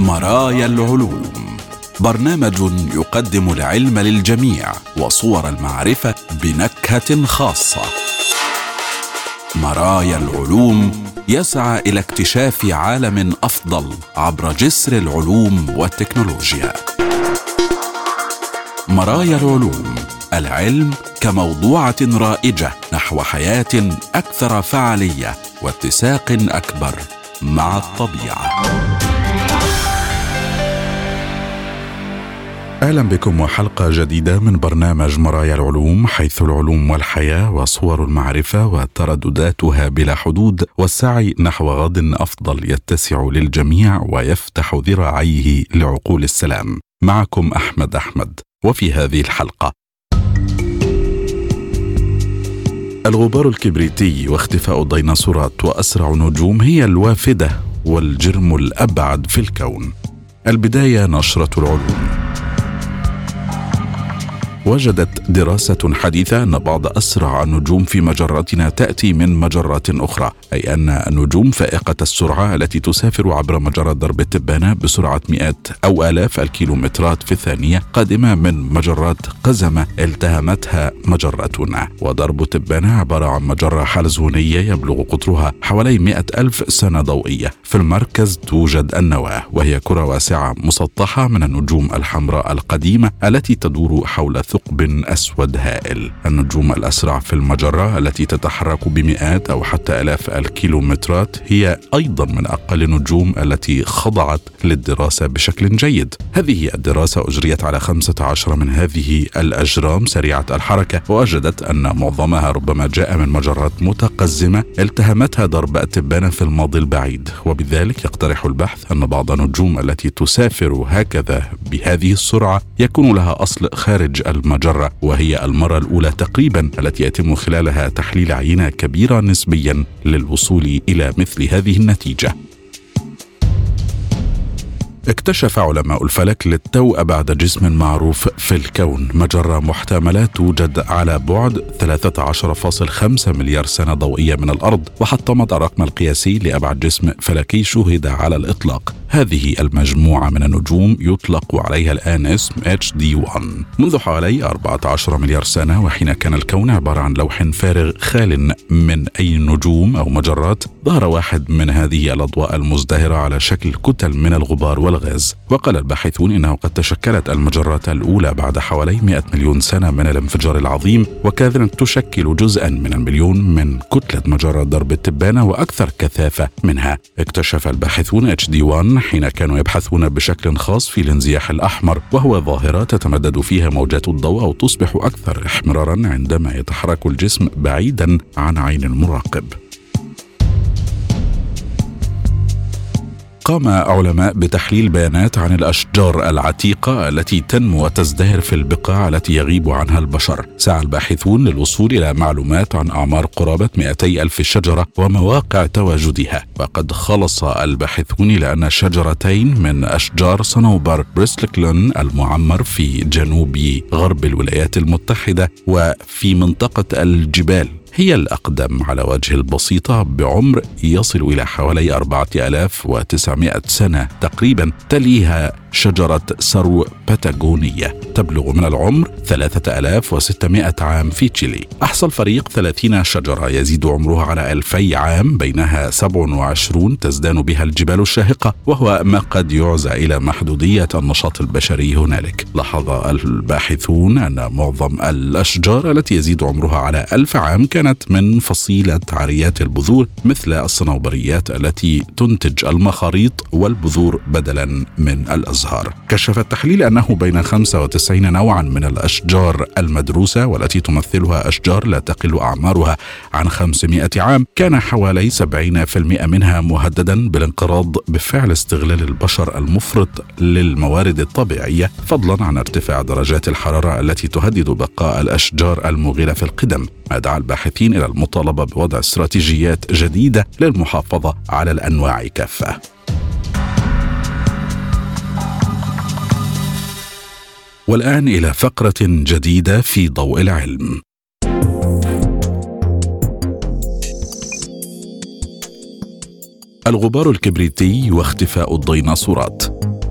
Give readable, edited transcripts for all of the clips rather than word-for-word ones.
مرايا العلوم، برنامج يقدم العلم للجميع وصور المعرفة بنكهة خاصة. مرايا العلوم يسعى إلى اكتشاف عالم أفضل عبر جسر العلوم والتكنولوجيا. مرايا العلوم، العلم كموضوعة رائجة نحو حياة أكثر فعالية واتساق أكبر مع الطبيعة. أهلا بكم وحلقة جديدة من برنامج مرايا العلوم، حيث العلوم والحياة وصور المعرفة وتردداتها بلا حدود، والسعي نحو غد أفضل يتسع للجميع ويفتح ذراعيه لعقول السلام. معكم أحمد، وفي هذه الحلقة: الغبار الكبريتي واختفاء الديناصورات وأسرع نجوم هي الوافدة والجرم الأبعد في الكون. البداية نشرة العلوم. وجدت دراسة حديثة أن بعض أسرع النجوم في مجرتنا تأتي من مجرات أخرى، أي أن النجوم فائقة السرعة التي تسافر عبر مجرة درب التبانة بسرعة مئات أو آلاف الكيلومترات في الثانية قادمة من مجرات قزمة التهمتها مجرتنا. ودرب التبانة عبارة عن مجرة حلزونية يبلغ قطرها حوالي 100,000 سنة ضوئية. في المركز توجد النواة، وهي كرة واسعة مسطحة من النجوم الحمراء القديمة التي تدور حول ثقب أسود هائل. النجوم الأسرع في المجرة التي تتحرك بمئات أو حتى آلاف الكيلومترات هي أيضا من أقل النجوم التي خضعت للدراسة بشكل جيد. هذه الدراسة أجريت على 15 من هذه الأجرام سريعة الحركة، ووجدت أن معظمها ربما جاء من مجرات متقزمة التهمتها درب التبانة في الماضي البعيد. وبذلك يقترح البحث أن بعض النجوم التي تسافر هكذا بهذه السرعة يكون لها أصل خارج المجرة، وهي المرة الأولى تقريبا التي يتم خلالها تحليل عينة كبيرة نسبيا للوصول إلى مثل هذه النتيجة. اكتشف علماء الفلك للتو أبعد جسم معروف في الكون، مجرة محتملة توجد على بعد 13.5 مليار سنة ضوئية من الأرض، وحطمت الرقم القياسي لأبعد جسم فلكي شوهد على الإطلاق. هذه المجموعة من النجوم يطلق عليها الآن اسم HD1. منذ حوالي 14 مليار سنة، وحين كان الكون عبارة عن لوح فارغ خال من أي نجوم أو مجرات، ظهر واحد من هذه الأضواء المزدهرة على شكل كتل من الغبار والغاز. وقال الباحثون إنه قد تشكلت المجرات الأولى بعد حوالي 100 مليون سنة من الانفجار العظيم، وكانت تشكل جزءا من المليون من كتلة مجرة درب التبانة وأكثر كثافة منها. اكتشف الباحثون HD1 حين كانوا يبحثون بشكل خاص في الانزياح الأحمر، وهو ظاهرة تتمدد فيها موجات الضوء أو تصبح أكثر احمرارا عندما يتحرك الجسم بعيدا عن عين المراقب. قام علماء بتحليل بيانات عن الأشجار العتيقة التي تنمو وتزدهر في البقاع التي يغيب عنها البشر. سعى الباحثون للوصول إلى معلومات عن أعمار قرابة 200,000 شجرة ومواقع تواجدها، وقد خلص الباحثون إلى أن شجرتين من أشجار صنوبر بريسلكلون المعمر في جنوب غرب الولايات المتحدة وفي منطقة الجبال هي الأقدم على وجه البسيطة، بعمر يصل إلى حوالي 4900 سنة تقريبا. تليها شجرة سرو باتاغونية تبلغ من العمر 3600 عام في تشيلي. أحصى الفريق 30 شجرة يزيد عمرها على 2000 عام، بينها 27 تزدان بها الجبال الشاهقة، وهو ما قد يعزى إلى محدودية النشاط البشري هنالك. لاحظ الباحثون أن معظم الأشجار التي يزيد عمرها على 1000 عام كانت من فصيلة عاريات البذور، مثل الصنوبريات التي تنتج المخاريط والبذور بدلا من الأزهار. كشف التحليل أنه بين 95 نوعا من الأشجار المدروسة والتي تمثلها أشجار لا تقل أعمارها عن 500 عام، كان حوالي 70% منها مهددا بالانقراض بفعل استغلال البشر المفرط للموارد الطبيعية، فضلا عن ارتفاع درجات الحرارة التي تهدد بقاء الأشجار المغيرة في القدم، ما دعا الباحثين إلى المطالبة بوضع استراتيجيات جديدة للمحافظة على الأنواع كافة. والآن إلى فقرة جديدة في ضوء العلم. الغبار الكبريتي واختفاء الديناصورات.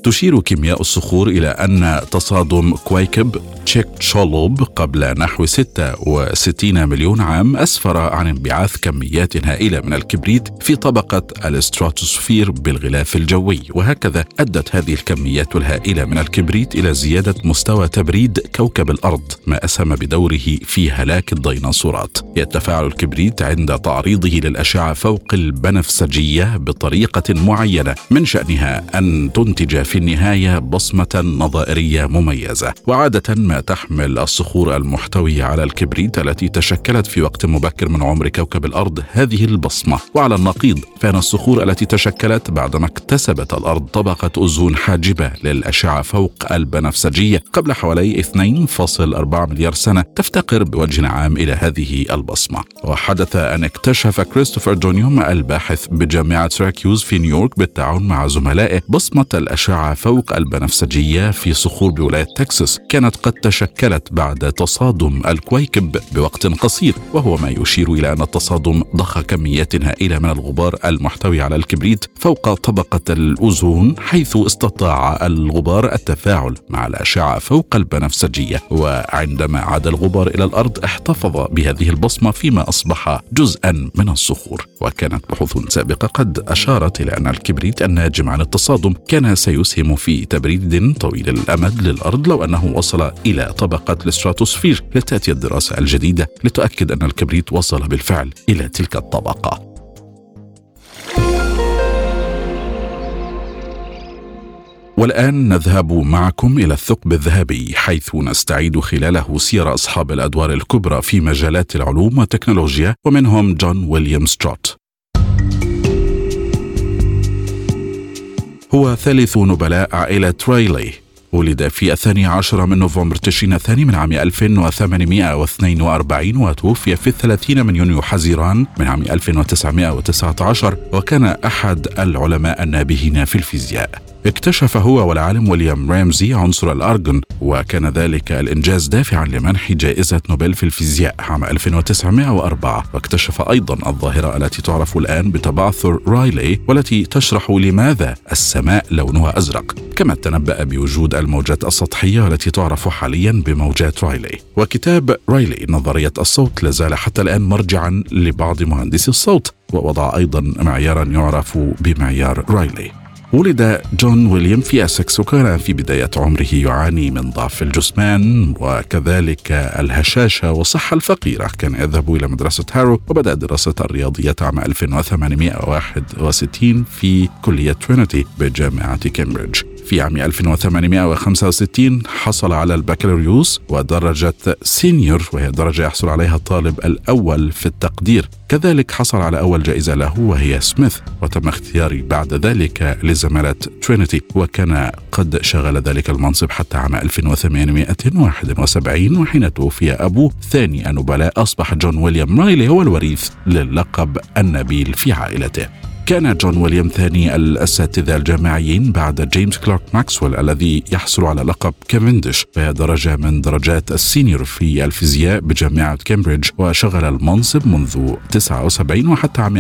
تشير كيمياء الصخور إلى أن تصادم كويكب تشيكتشولوب قبل نحو 66 مليون عام أسفر عن انبعاث كميات هائلة من الكبريت في طبقة الاستراتوسفير بالغلاف الجوي، وهكذا أدت هذه الكميات الهائلة من الكبريت إلى زيادة مستوى تبريد كوكب الأرض، ما أسهم بدوره في هلاك الديناصورات. يتفاعل الكبريت عند تعريضه للأشعة فوق البنفسجية بطريقة معينة من شأنها أن تنتج في النهاية بصمة نظائرية مميزة، وعادة ما تحمل الصخور المحتوية على الكبريت التي تشكلت في وقت مبكر من عمر كوكب الأرض هذه البصمة. وعلى النقيض فإن الصخور التي تشكلت بعدما اكتسبت الأرض طبقة أوزون حاجبة للأشعة فوق البنفسجية قبل حوالي 2.4 مليار سنة تفتقر بوجه عام إلى هذه البصمة. وحدث أن اكتشف كريستوفر دونيوم الباحث بجامعة سيراكيوز في نيويورك بالتعاون مع زملائه بصمة الأشعة فوق البنفسجية في صخور بولاية تكساس كانت قد تشكلت بعد تصادم الكويكب بوقت قصير، وهو ما يشير إلى أن التصادم ضخ كميات هائلة من الغبار المحتوي على الكبريت فوق طبقة الأوزون، حيث استطاع الغبار التفاعل مع الأشعة فوق البنفسجية، وعندما عاد الغبار إلى الأرض احتفظ بهذه البصمة فيما أصبح جزءا من الصخور. وكانت بحوث سابقة قد أشارت إلى أن الكبريت الناجم عن التصادم كان سيسهم في تبريد طويل الأمد للأرض لو أنه وصل إلى طبقة الاستراتوسفير، لتأتي الدراسة الجديدة لتؤكد أن الكبريت وصل بالفعل إلى تلك الطبقة. والآن نذهب معكم إلى الثقب الذهبي، حيث نستعيد خلاله سير أصحاب الأدوار الكبرى في مجالات العلوم والتكنولوجيا، ومنهم جون ويليام ستروت. هو ثالث نبلاء عائلة رايلي. ولد في 12 من نوفمبر تشرين الثاني من عام 1842 وتوفي في 30 من يونيو حزيران من عام 1919، وكان أحد العلماء النابهين في الفيزياء. اكتشف هو والعالم ويليام رامزي عنصر الأرغون، وكان ذلك الإنجاز دافعا لمنح جائزة نوبل في الفيزياء عام 1904. واكتشف أيضا الظاهرة التي تعرف الآن بتبعثر رايلي، والتي تشرح لماذا السماء لونها أزرق، كما تنبأ بوجود الموجات السطحية التي تعرف حاليا بموجات رايلي. وكتاب رايلي نظرية الصوت لازال حتى الآن مرجعا لبعض مهندسي الصوت، ووضع أيضا معيارا يعرف بمعيار رايلي. ولد جون ويليام في أسكس، وكان في بداية عمره يعاني من ضعف الجسمان وكذلك الهشاشة والصحة الفقيرة. كان يذهب إلى مدرسة هارو، وبدأ دراسة الرياضيات عام 1861 في كلية ترينيتي بجامعة كامبريدج. في عام 1865 حصل على البكالوريوس ودرجة سينيور، وهي درجة يحصل عليها الطالب الأول في التقدير. كذلك حصل على أول جائزة له وهي سميث، وتم اختياري بعد ذلك لزمالة ترينيتي، وكان قد شغل ذلك المنصب حتى عام 1871، وحين توفي أبوه ثاني النبلاء أصبح جون ويليام رايلي هو الوريث للقب النبيل في عائلته. كان جون ويليام ثاني الأساتذة الجامعيين بعد جيمس كلارك ماكسويل الذي يحصل على لقب كافنديش، وهي درجة من درجات السينيور في الفيزياء بجامعة كامبريدج، وشغل المنصب منذ 79 وحتى عام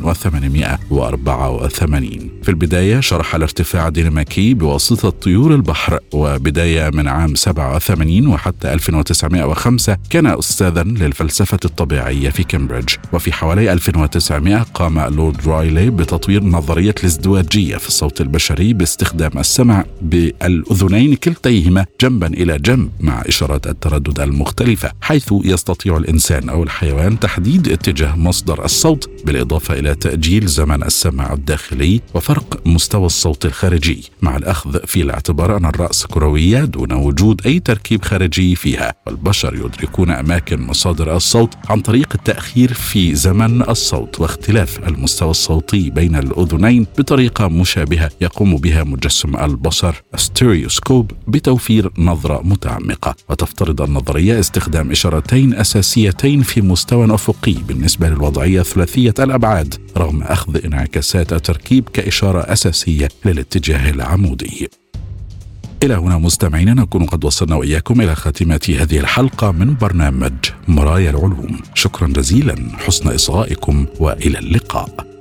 1884. في البداية شرح الارتفاع الديناميكي بواسطة طيور البحر، وبداية من عام 87 وحتى 1905 كان أستاذا للفلسفة الطبيعية في كامبريدج. وفي حوالي 1900 قام لورد رايلي بتطوير نظرية الازدواجية في الصوت البشري باستخدام السمع بالأذنين كلتيهما جنبا إلى جنب مع إشارات التردد المختلفة، حيث يستطيع الإنسان أو الحيوان تحديد اتجاه مصدر الصوت، بالإضافة إلى تأجيل زمن السمع الداخلي وفرق مستوى الصوت الخارجي، مع الأخذ في الاعتبار أن الرأس كروية دون وجود أي تركيب خارجي فيها، والبشر يدركون أماكن مصادر الصوت عن طريق التأخير في زمن الصوت واختلاف المستوى الصوتي بين الأذنين بطريقة مشابهة يقوم بها مجسم البصر ستيريوسكوب بتوفير نظرة متعمقة. وتفترض النظرية استخدام إشارتين أساسيتين في مستوى أفقي بالنسبة للوضعية ثلاثية الأبعاد، رغم أخذ انعكاسات التركيب كإشارة أساسية للاتجاه العمودي. إلى هنا مستمعينا نكون قد وصلنا وإياكم إلى خاتمة هذه الحلقة من برنامج مرايا العلوم. شكرا جزيلا حسن إصغائكم، وإلى اللقاء.